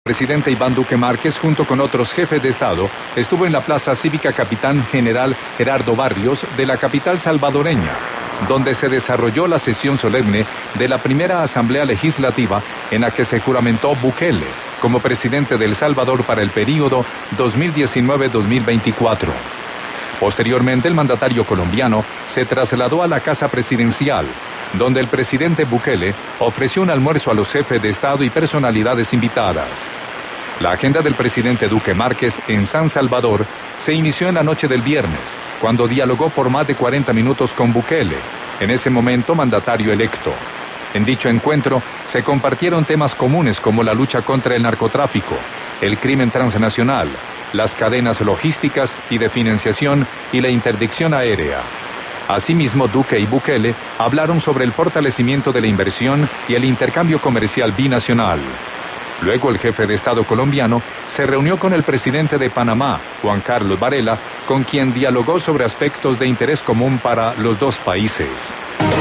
El presidente Iván Duque Márquez, junto con otros jefes de Estado, estuvo en la Plaza Cívica Capitán General Gerardo Barrios de la capital salvadoreña, donde se desarrolló la sesión solemne de la primera Asamblea Legislativa en la que se juramentó Bukele como presidente de El Salvador para el período 2019-2024. Posteriormente, el mandatario colombiano se trasladó a la Casa Presidencial, donde el presidente Bukele ofreció un almuerzo a los jefes de Estado y personalidades invitadas. La agenda del presidente Duque Márquez en San Salvador se inició en la noche del viernes, cuando dialogó por más de 40 minutos con Bukele, en ese momento mandatario electo. En dicho encuentro se compartieron temas comunes como la lucha contra el narcotráfico, el crimen transnacional, las cadenas logísticas y de financiación y la interdicción aérea. Asimismo, Duque y Bukele hablaron sobre el fortalecimiento de la inversión y el intercambio comercial binacional. Luego el jefe de Estado colombiano se reunió con el presidente de Panamá, Juan Carlos Varela, con quien dialogó sobre aspectos de interés común para los dos países.